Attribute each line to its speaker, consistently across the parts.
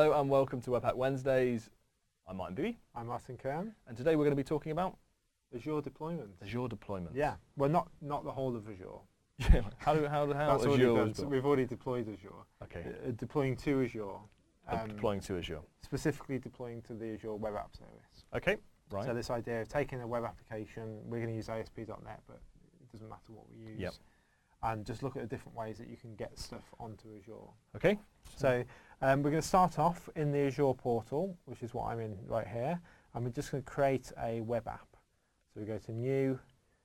Speaker 1: Hello and welcome to Webpack Wednesdays. I'm Martin Bowie.
Speaker 2: I'm Martin Kern.
Speaker 1: And today we're going to be talking about
Speaker 2: Azure deployment.
Speaker 1: Azure deployment.
Speaker 2: Yeah, well not the whole of Azure.
Speaker 1: Yeah. How
Speaker 2: That's
Speaker 1: Azure
Speaker 2: already
Speaker 1: was built?
Speaker 2: we've already deployed Azure.
Speaker 1: Okay.
Speaker 2: Deploying to Azure.
Speaker 1: Deploying to Azure.
Speaker 2: Specifically deploying to the Azure Web App Service.
Speaker 1: Okay. Right.
Speaker 2: So this idea of taking a web application, we're going to use ASP.NET, but it doesn't matter what we use.
Speaker 1: Yep.
Speaker 2: And just look at the different ways that you can get stuff onto Azure.
Speaker 1: Okay.
Speaker 2: So we're going to start off in the Azure portal, which is what I'm in right here, and we're just going to create a web app. So we go to New,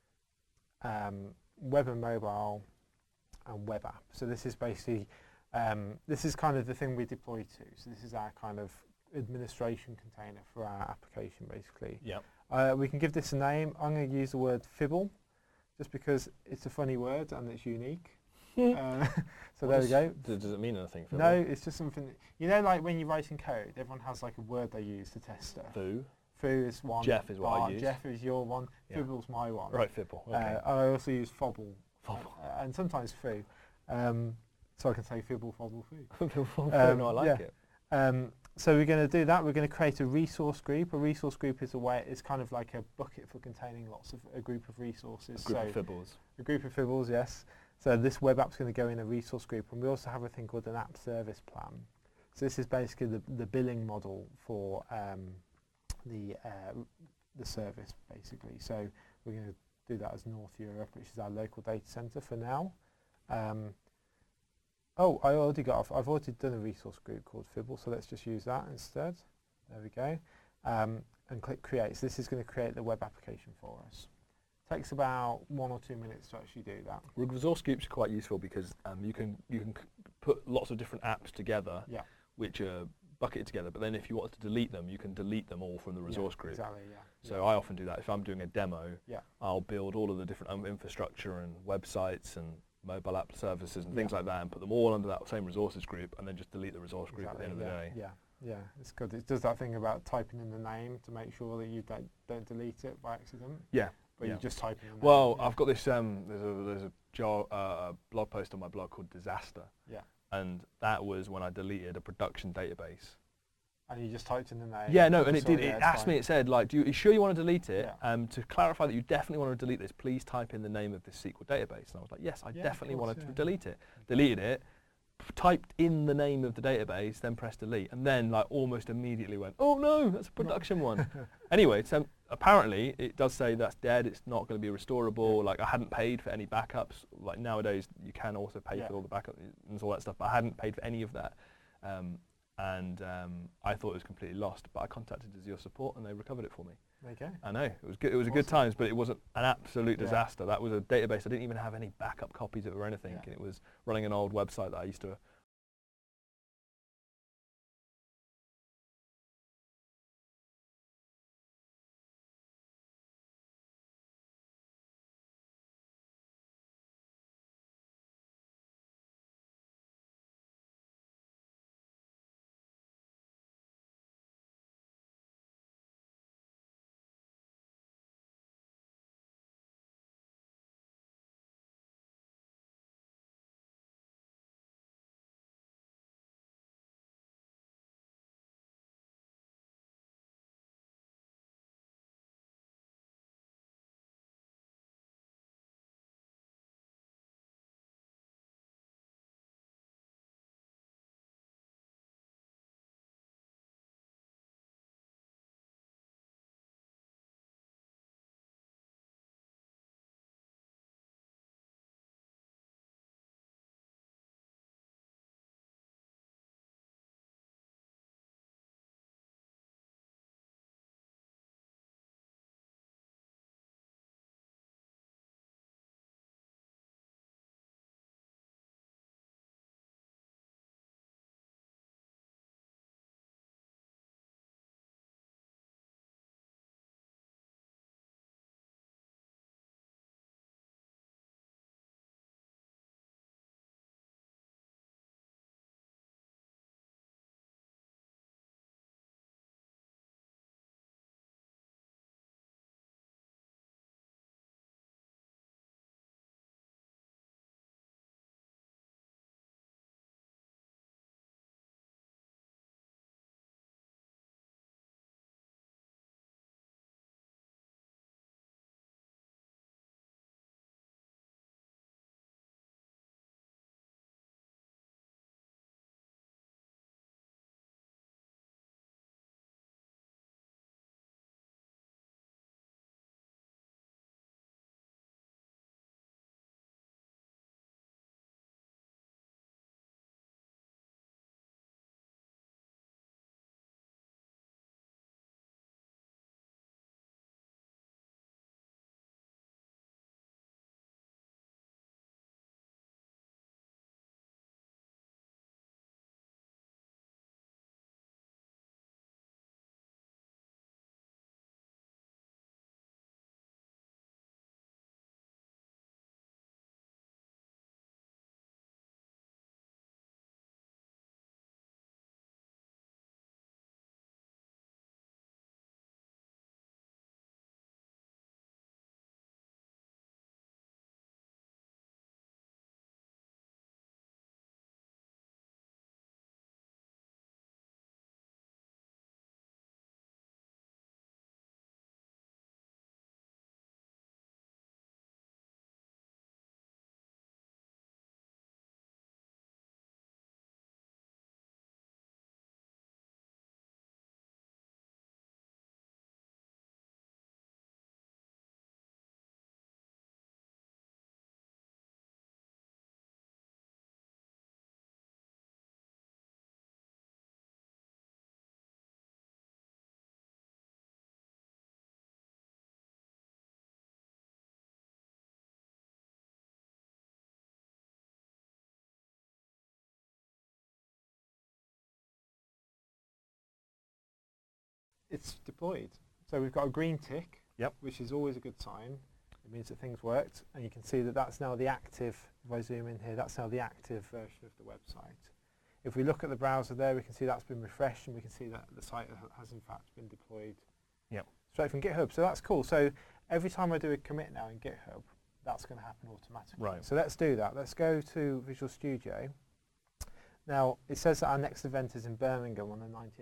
Speaker 2: Web and Mobile, and Web App. So this is basically, this is kind of the thing we deploy to. So this is our kind of administration container for our application, basically.
Speaker 1: Yep.
Speaker 2: We can give this a name. I'm going to use the word Fibble, just because it's a funny word and it's unique. So there we go.
Speaker 1: Does it mean anything?
Speaker 2: No, it's just something, you know, like when you're writing code, everyone has like a word they use to test stuff.
Speaker 1: Foo.
Speaker 2: Foo is one.
Speaker 1: Jeff is what I use.
Speaker 2: Jeff is your one.
Speaker 1: Yeah.
Speaker 2: Fibble's my one.
Speaker 1: Right, Fibble. Okay.
Speaker 2: And I also use Fobble.
Speaker 1: Fobble.
Speaker 2: And sometimes Foo. So I can say Fibble, Fobble, Foo.
Speaker 1: No, I like it.
Speaker 2: So we're going to do that. We're going to create a resource group. A resource group is it's kind of like a bucket for containing a group of resources.
Speaker 1: A group of Fibbles.
Speaker 2: A group of Fibbles, yes. So this web app's going to go in a resource group, and we also have a thing called an app service plan. So this is basically the billing model for the service, basically. So we're going to do that as North Europe, which is our local data center for now. Oh, I've already done a resource group called Fibble, so let's just use that instead. There we go. And click Create. So this is going to create the web application for us. Takes about 1 or 2 minutes to actually do that.
Speaker 1: Resource groups are quite useful because you can put lots of different apps together,
Speaker 2: Yeah.
Speaker 1: which are bucketed together. But then if you want to delete them, you can delete them all from the resource group.
Speaker 2: Exactly. Yeah.
Speaker 1: So I often do that. If I'm doing a demo,
Speaker 2: Yeah.
Speaker 1: I'll build all of the different infrastructure and websites and mobile app services and things like that, and put them all under that same resources group, and then just delete the resource group at the end of the day.
Speaker 2: Yeah. Yeah. It's good. It does that thing about typing in the name to make sure that you don't delete it by accident.
Speaker 1: Yeah.
Speaker 2: But you just type in the name.
Speaker 1: Well, I've got this. There's a blog post on my blog called Disaster.
Speaker 2: Yeah.
Speaker 1: And that was when I deleted a production database.
Speaker 2: And you just typed in the name.
Speaker 1: Yeah, no, and it did.
Speaker 2: Yeah,
Speaker 1: It asked
Speaker 2: fine.
Speaker 1: me. It said, like, "Are you sure you want to delete it?
Speaker 2: Yeah.
Speaker 1: To clarify that you definitely want to delete this, please type in the name of this SQL database." And I was like, "Yes, I definitely want to delete it." Deleted it, typed in the name of the database, then pressed delete, and then like almost immediately went, "Oh no, that's a production one." Anyway, so apparently it does say that's dead. It's not going to be restorable. Like I hadn't paid for any backups. Like nowadays, you can also pay for all the backups and all that stuff, but I hadn't paid for any of that. I thought it was completely lost, but I contacted Azure support and they recovered it for me.
Speaker 2: There you go.
Speaker 1: I know, it was good. It was a good times, but it wasn't an absolute disaster. That was a database. I didn't even have any backup copies of it or anything. And it was running an old website that I used to
Speaker 2: it's deployed. So we've got a green tick,
Speaker 1: Yep.
Speaker 2: which is always a good sign. It means that things worked, and you can see that that's now the active, if I zoom in here, that's now the active version of the website. If we look at the browser there, we can see that's been refreshed, and we can see that the site has in fact been deployed straight from GitHub. So that's cool. So every time I do a commit now in GitHub, that's going to happen automatically.
Speaker 1: Right.
Speaker 2: So let's do that. Let's go to Visual Studio. Now, it says that our next event is in Birmingham on the 19th.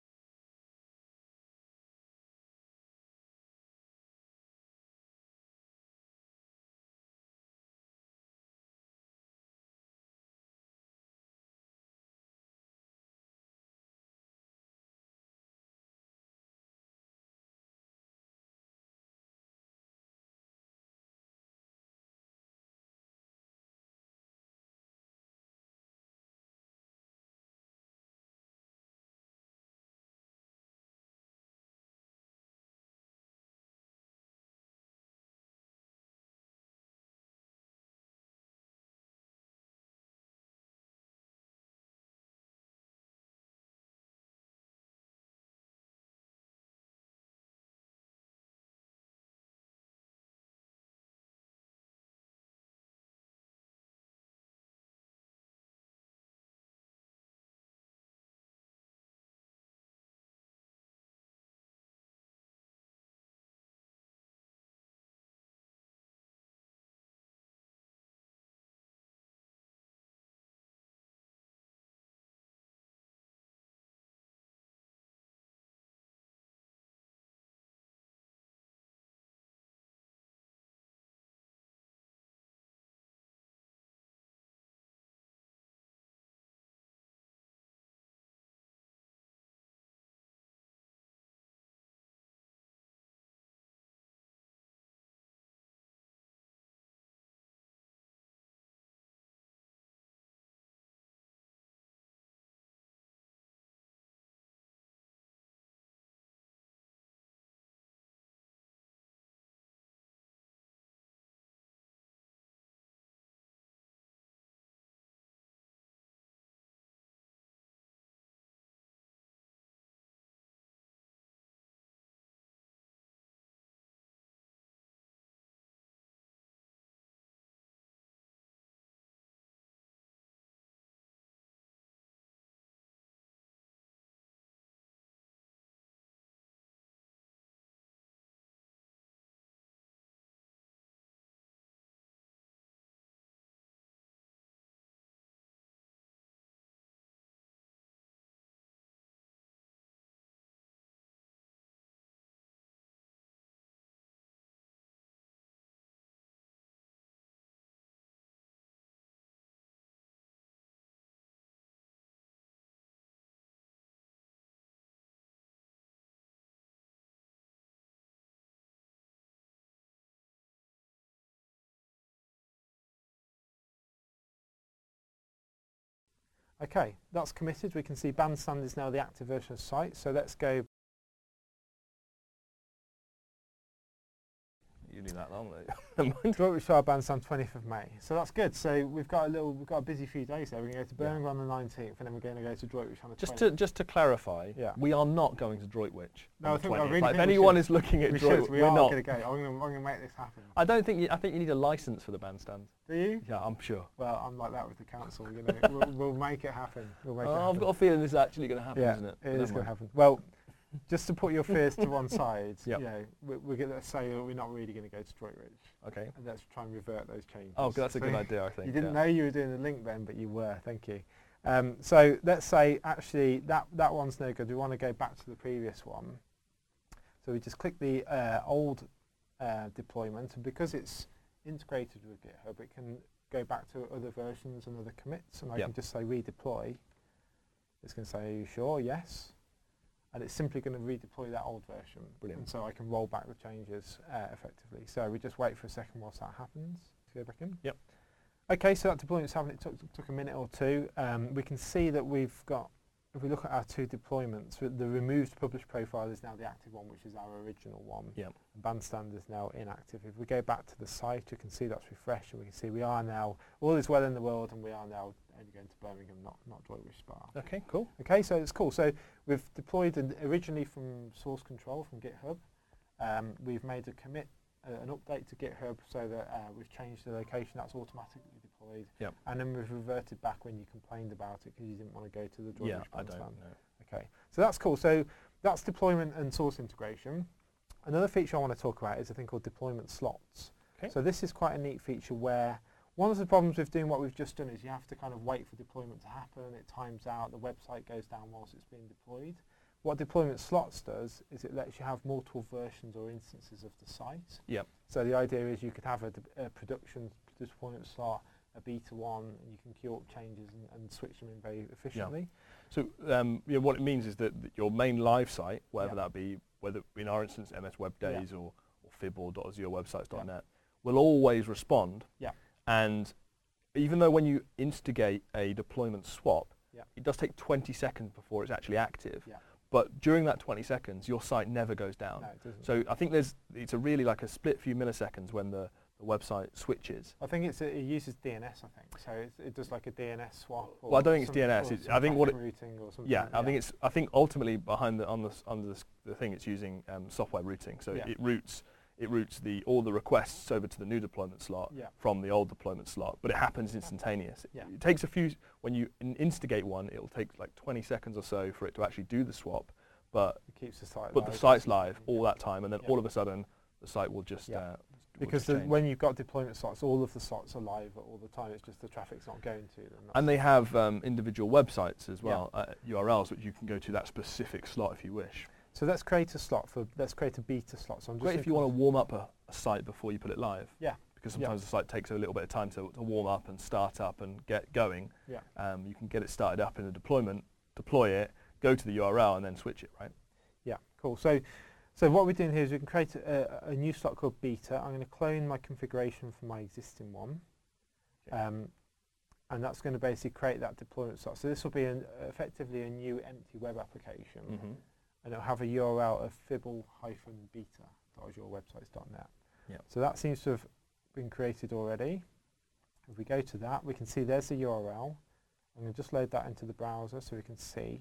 Speaker 2: Okay, that's committed. We can see Bandstand is now the active version of the site. So let's go.
Speaker 1: You knew that long, though.
Speaker 2: Droitwich Shire Bandstand 20th of May. So that's good. So we've got a busy few days there. We're going to go to Birmingham on the 19th, and then we're going to go to Droitwich on the 20th.
Speaker 1: Just to clarify, we are not going to Droitwich.
Speaker 2: No, I think
Speaker 1: if anyone is looking at Droitwich, we're not.
Speaker 2: Going to go. I'm going to make this happen.
Speaker 1: I think you need a license for the bandstand.
Speaker 2: Do you?
Speaker 1: Yeah, I'm sure.
Speaker 2: Well, I'm like that with the council. We'll make it happen.
Speaker 1: I've got a feeling this is actually going to happen, isn't it?
Speaker 2: It is going to happen. Well, just to put your fears to one side,
Speaker 1: we're
Speaker 2: going to say we're not really going to go to Droitwich.
Speaker 1: Okay.
Speaker 2: And let's try and revert those changes.
Speaker 1: Oh, that's a good idea, I think.
Speaker 2: You didn't know you were doing the link then, but you were. Thank you. So let's say actually that one's no good. We want to go back to the previous one. So we just click the old deployment, and because it's integrated with GitHub, it can go back to other versions and other commits, and I can just say redeploy. It's going to say, are you sure? Yes. And it's simply going to redeploy that old version.
Speaker 1: Brilliant.
Speaker 2: And so I can roll back the changes effectively. So we just wait for a second whilst that happens. Go back in.
Speaker 1: Yep.
Speaker 2: Okay, so that deployment's happening. It took a minute or two. We can see that we've got, if we look at our two deployments, the removed published profile is now the active one, which is our original one.
Speaker 1: Yep.
Speaker 2: Bandstand is now inactive. If we go back to the site, you can see that's refreshed, and we can see we are now, all is well in the world, and we are now maybe going to Birmingham, not Droitwich Spa.
Speaker 1: Okay, cool.
Speaker 2: Okay, so it's cool. So we've deployed originally from source control from GitHub. We've made a commit, an update to GitHub so that we've changed the location. That's automatically deployed.
Speaker 1: Yep.
Speaker 2: And then we've reverted back when you complained about it because you didn't want to go to the Droitwich bandstand.
Speaker 1: No.
Speaker 2: Okay, so that's cool. So that's deployment and source integration. Another feature I want to talk about is a thing called deployment slots.
Speaker 1: Okay.
Speaker 2: So this is quite a neat feature where one of the problems with doing what we've just done is you have to kind of wait for deployment to happen, it times out, the website goes down whilst it's being deployed. What deployment slots does is it lets you have multiple versions or instances of the site.
Speaker 1: Yep.
Speaker 2: So the idea is you could have a production deployment slot, a beta one, and you can queue up changes and switch them in very efficiently.
Speaker 1: So what it means is that your main live site, whatever that be, whether in our instance MS Web Days or Fib or .azurewebsites.net, will always respond.
Speaker 2: Yeah.
Speaker 1: And even though when you instigate a deployment swap, it does take 20 seconds before it's actually active.
Speaker 2: Yeah.
Speaker 1: But during that 20 seconds, your site never goes down.
Speaker 2: No, it doesn't.
Speaker 1: So I think it's a really like a split few milliseconds when the website switches.
Speaker 2: I think it uses DNS. I think so. It does like a DNS swap. Or
Speaker 1: well, I don't think it's DNS.
Speaker 2: I think routing or something.
Speaker 1: Yeah, I think ultimately behind under the thing it's using software routing. So it routes all the requests over to the new deployment slot from the old deployment slot, but it happens instantaneous.
Speaker 2: Yeah.
Speaker 1: It takes a few, when you instigate one, it'll take like 20 seconds or so for it to actually do the swap, but
Speaker 2: it keeps the site
Speaker 1: live. The site's live all that time, and then all of a sudden the site will just
Speaker 2: because when you've got deployment slots, all of the slots are live all the time. It's just the traffic's not going to them.
Speaker 1: And they have individual websites as well, URLs which you can go to that specific slot if you wish.
Speaker 2: So let's create a beta slot. So I'm just
Speaker 1: great if you want to warm up a site before you put it live.
Speaker 2: Yeah.
Speaker 1: Because sometimes the site takes a little bit of time to warm up and start up and get going.
Speaker 2: Yeah.
Speaker 1: You can get it started up in the deployment, deploy it, go to the URL and then switch it, right?
Speaker 2: Yeah, cool. So what we're doing here is we can create a new slot called beta. I'm going to clone my configuration from my existing one. And that's going to basically create that deployment slot. So this will be effectively a new empty web application. Mm-hmm. And it'll have a URL of fibble-beta.azurewebsites.net.
Speaker 1: Yep.
Speaker 2: So that seems to have been created already. If we go to that, we can see there's the URL. I'm going to just load that into the browser so we can see.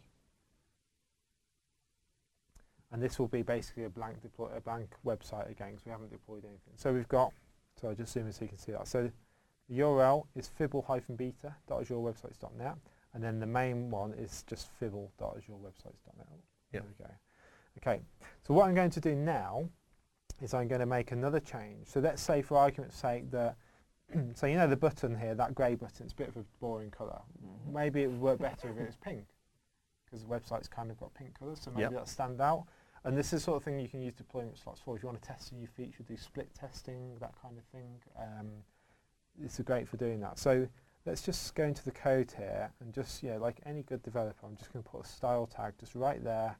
Speaker 2: And this will be basically a blank website again, because we haven't deployed anything. So we've got, so I'll just zoom in so you can see that. So the URL is fibble-beta.azurewebsites.net, and then the main one is just fibble.azurewebsites.net.
Speaker 1: Yep.
Speaker 2: There we go. Okay, so what I'm going to do now is I'm going to make another change. So let's say, for argument's sake, that so you know the button here, that grey button, it's a bit of a boring colour. Mm-hmm. Maybe it would work better if it was pink, because the website's kind of got pink colours, so maybe that'll stand out. And this is the sort of thing you can use deployment slots for. If you want to test a new feature, do split testing, that kind of thing. It's great for doing that. So let's just go into the code here and just, like any good developer, I'm just going to put a style tag just right there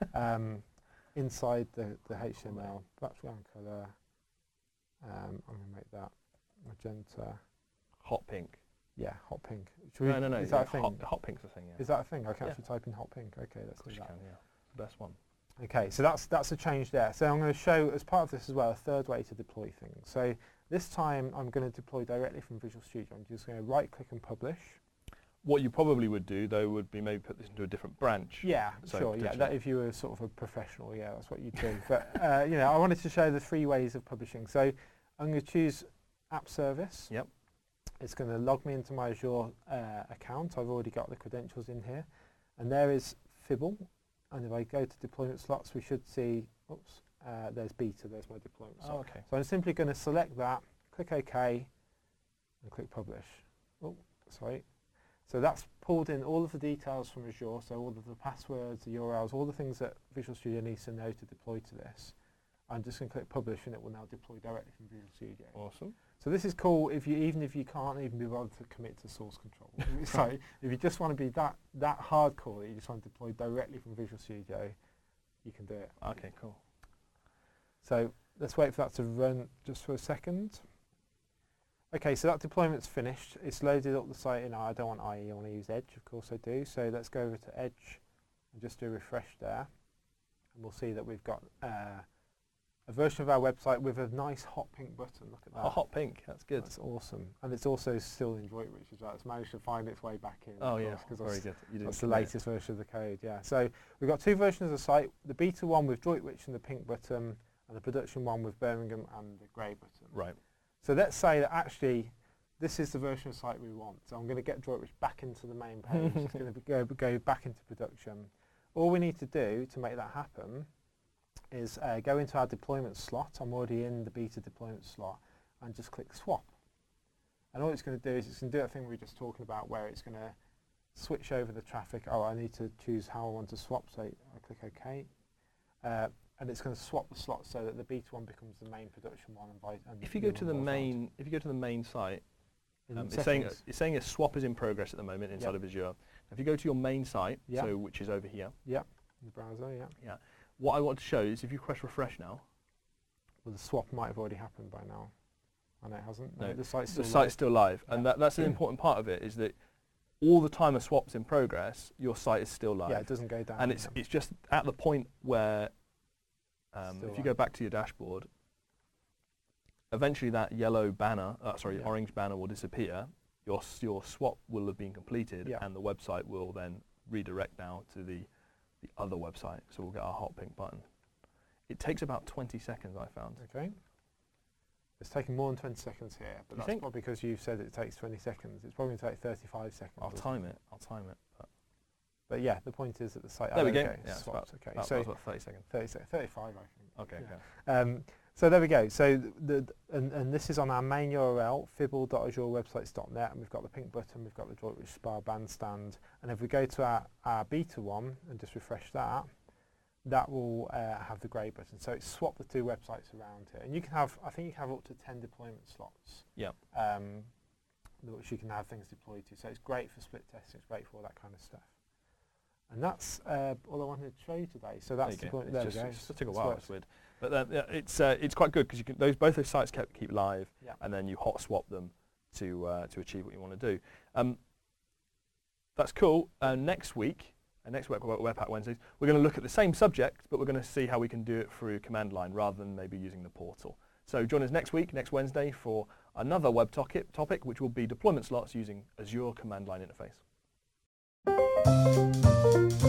Speaker 2: inside the HTML. Background colour. I'm going to make that magenta.
Speaker 1: Hot pink.
Speaker 2: Yeah, hot pink.
Speaker 1: No.
Speaker 2: Is that a thing?
Speaker 1: Hot pink's a thing, yeah.
Speaker 2: Is that a thing? I can actually type in hot pink. Okay, let's do that.
Speaker 1: You can, yeah. The best one.
Speaker 2: Okay, so that's a change there. So I'm going to show, as part of this as well, a third way to deploy things. So this time I'm going to deploy directly from Visual Studio. I'm just going to right-click and publish.
Speaker 1: What you probably would do, though, would be maybe put this into a different branch.
Speaker 2: Yeah, so sure. Yeah, that if you were sort of a professional, that's what you'd do. But I wanted to show the 3 ways of publishing. So I'm going to choose App Service.
Speaker 1: Yep.
Speaker 2: It's going to log me into my Azure account. I've already got the credentials in here, and there is Fibble. And if I go to deployment slots, we should see, there's beta, there's my deployment slot.
Speaker 1: Oh, okay.
Speaker 2: So I'm simply going to select that, click OK, and click Publish. Oh, sorry. So that's pulled in all of the details from Azure, so all of the passwords, the URLs, all the things that Visual Studio needs to know to deploy to this. I'm just going to click Publish, and it will now deploy directly from Visual Studio.
Speaker 1: Awesome.
Speaker 2: So this is cool even if you can't even be bothered to commit to source control. So if you just want to be that hardcore that you just want to deploy directly from Visual Studio, you can do it.
Speaker 1: Okay, cool.
Speaker 2: So let's wait for that to run just for a second. Okay, so that deployment's finished. It's loaded up the site. I don't want IE, I want to use Edge, of course I do. So let's go over to Edge and just do a refresh there. And we'll see that we've got a version of our website with a nice hot pink button. Look at that.
Speaker 1: Oh, hot pink, that's good.
Speaker 2: That's awesome. And it's also still in Droitwich as well. It's managed to find its way back in.
Speaker 1: Oh yeah, very good.
Speaker 2: That's the latest version of the code, yeah. So we've got 2 versions of the site, the beta one with Droitwich and the pink button, and the production one with Birmingham and the grey button.
Speaker 1: Right.
Speaker 2: So let's say that actually this is the version of the site we want. So I'm going to get Droitwich back into the main page. It's going to go back into production. All we need to do to make that happen is go into our deployment slot. I'm already in the beta deployment slot, and just click swap. And all it's going to do is it's going to do that thing we were just talking about where it's going to switch over the traffic. Oh, I need to choose how I want to swap, so I click OK. And it's going to swap the slots so that the beta one becomes the main production one. And
Speaker 1: if you go to the main site, it's saying a swap is in progress at the moment inside of Azure. If you go to your main site, so which is over here.
Speaker 2: Yeah. In the browser. Yeah.
Speaker 1: Yeah. What I want to show is if you press refresh now.
Speaker 2: Well, the swap might have already happened by now. I know it hasn't.
Speaker 1: No,
Speaker 2: the site's
Speaker 1: still live, and that's an important part of it is that all the time a swap's in progress, your site is still live.
Speaker 2: Yeah, it doesn't go down.
Speaker 1: And it's just at the point where, if you go back to your dashboard, eventually that yellow banner, orange banner will disappear. Your swap will have been completed, and the website will then redirect now to the other website. So we'll get our hot pink button. It takes about 20 seconds, I found.
Speaker 2: Okay. It's taking more than 20 seconds here, but that's probably because you said it takes 20 seconds. It's probably going to take 35 seconds.
Speaker 1: I'll time it.
Speaker 2: But yeah, the point is that the site.
Speaker 1: There we go.
Speaker 2: Okay,
Speaker 1: yeah,
Speaker 2: swapped. Okay,
Speaker 1: so about 30 seconds.
Speaker 2: 35, I think.
Speaker 1: Okay.
Speaker 2: Yeah. Okay. So there we go. So and this is on our main URL, fibble.azurewebsites.net, and we've got the pink button, we've got the Droitwich Spa bandstand, and if we go to our beta one and just refresh that, that will have the grey button. So it's swapped the 2 websites around here, and you can have, I think you can have up to 10 deployment slots.
Speaker 1: Yeah.
Speaker 2: Which you can have things deployed to. So it's great for split testing. It's great for all that kind of stuff. And that's all I wanted to show you today. So that's the point. There we go.
Speaker 1: It took a while. It's weird, but it's quite good because you can both those sites keep live, and then you hot swap them to achieve what you want to do. That's cool. Next week, next Webpack Wednesdays, we're going to look at the same subject, but we're going to see how we can do it through command line rather than maybe using the portal. So join us next week, next Wednesday, for another web topic, which will be deployment slots using Azure command line interface.